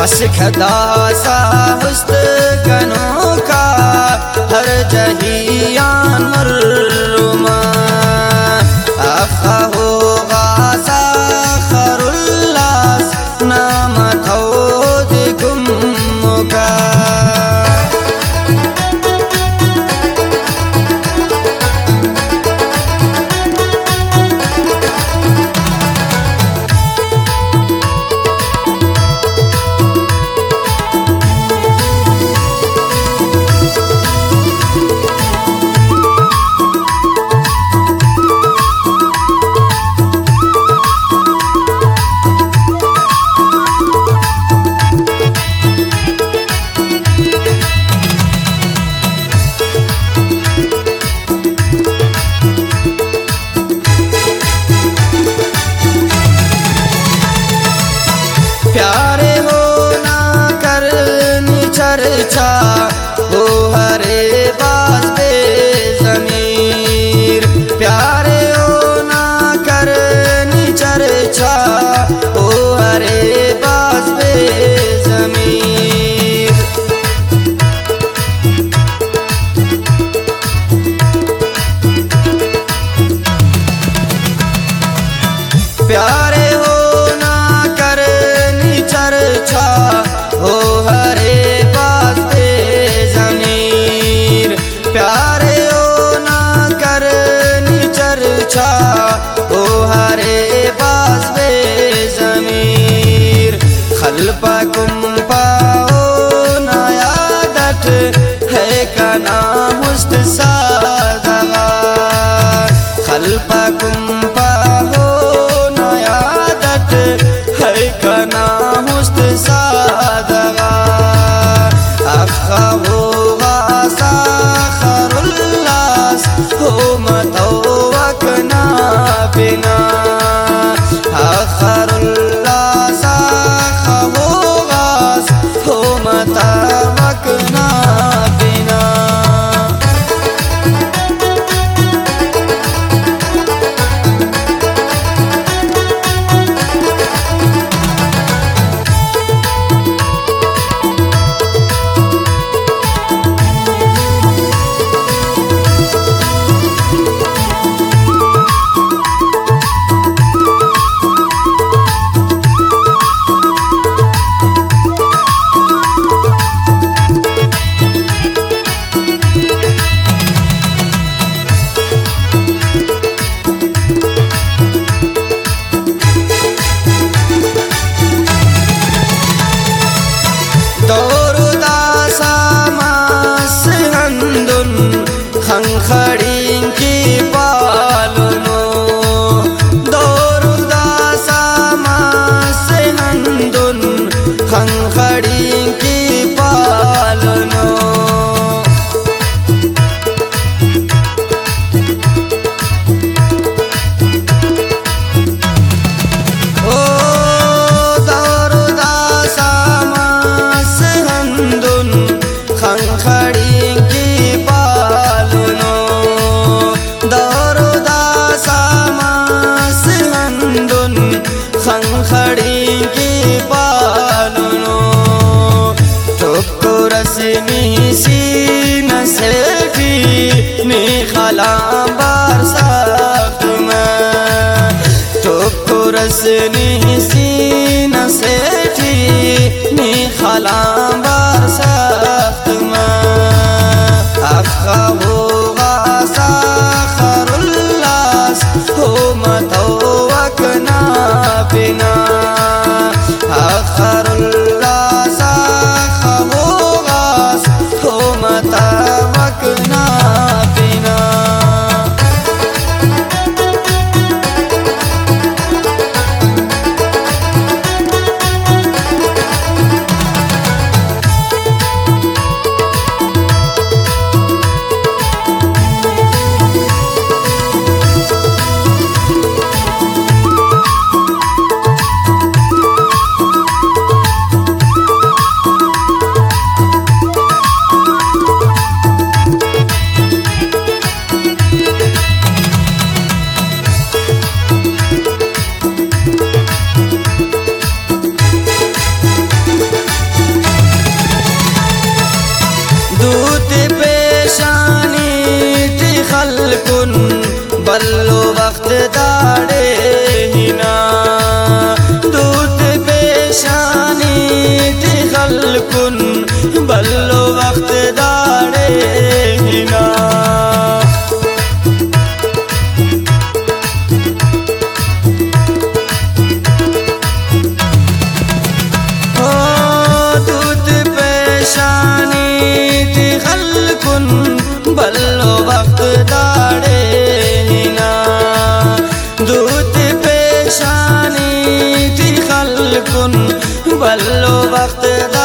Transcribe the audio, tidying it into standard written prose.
खदा सा हुस्न कनों का हर जहियान मर्रुमा आखा होगा साखरुल्लास नाम थौद गुम्मुका प्यारे हो ना करनी चर्चा हो हरे बास बेज़मीर प्यारे हो ना करनी चर्चा हो हरे बास बेज़मीर प्यारे हो ना करनी चर्चा हो हरे बास बेज़मीर प्यारे हो ना करनी चर्चा हो हरे बास बेज़मीर खल्पा कुम्पा हो ना यादत है कना हुस्न सादगा खल्पा कुम्पा हो ना यादत है कना हुस्न सादगा अखा होगा साखरुल्लास हो मतवकना बिना आखरुल्लास आखा होगा हो मतवकना बिना खंखड़िन की पालनो दौरुदा सामा से हंदुन खंखड़िन की पालनो ओ दौरुदा सामा से हंदुन खंखड़िन की पालनो दौरुदा सामास हंदुन खंखड़ी की पालनो टुकुरसनी सीन से भी नी खलाम बार साथ में टुकुरसनी सीन से भी नी खलाम बार साथ में अखा होगा साखरुल्लास हो मतवकना बिना आखरुल्लास आखा होगा हो मतवकना बिना दाड़े हिना दूत पेशानी थी खलकुन बल्लो वक्त दाड़े हिना दूत पेशानी थी खलकुन बल्लो वक्त दाड़े हिना दूत पेशानी थी खलकुन बल्लो वक्त